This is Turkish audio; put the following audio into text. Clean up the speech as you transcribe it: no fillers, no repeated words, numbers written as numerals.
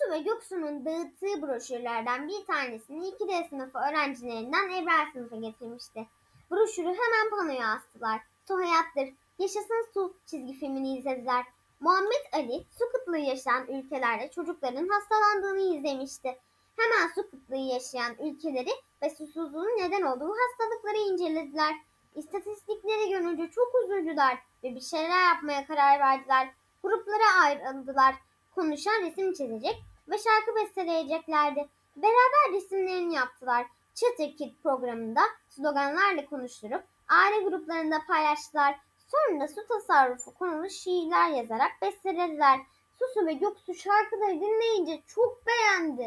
Su ve Göksu'nun dağıttığı broşürlerden bir tanesini 2D sınıfı öğrencilerinden Ebrar sınıfa getirmişti. Broşürü hemen panoya astılar. Su hayattır, yaşasın su çizgi filmini izlediler. Muhammed Ali, su kıtlığı yaşayan ülkelerde çocukların hastalandığını izlemişti. Hemen su kıtlığı yaşayan ülkeleri ve susuzluğun neden olduğu hastalıkları incelediler. İstatistikleri görünce çok üzüldüler ve bir şeyler yapmaya karar verdiler. Gruplara ayrıldılar. Konuşan resim çizecek ve şarkı besteleyeceklerdi. Beraber resimlerini yaptılar. Çatır Kit programında sloganlarla konuşturup aile gruplarında paylaştılar. Sonra su tasarrufu konulu şiirler yazarak bestelediler. Susu ve Göksu şarkıları dinleyince çok beğendi.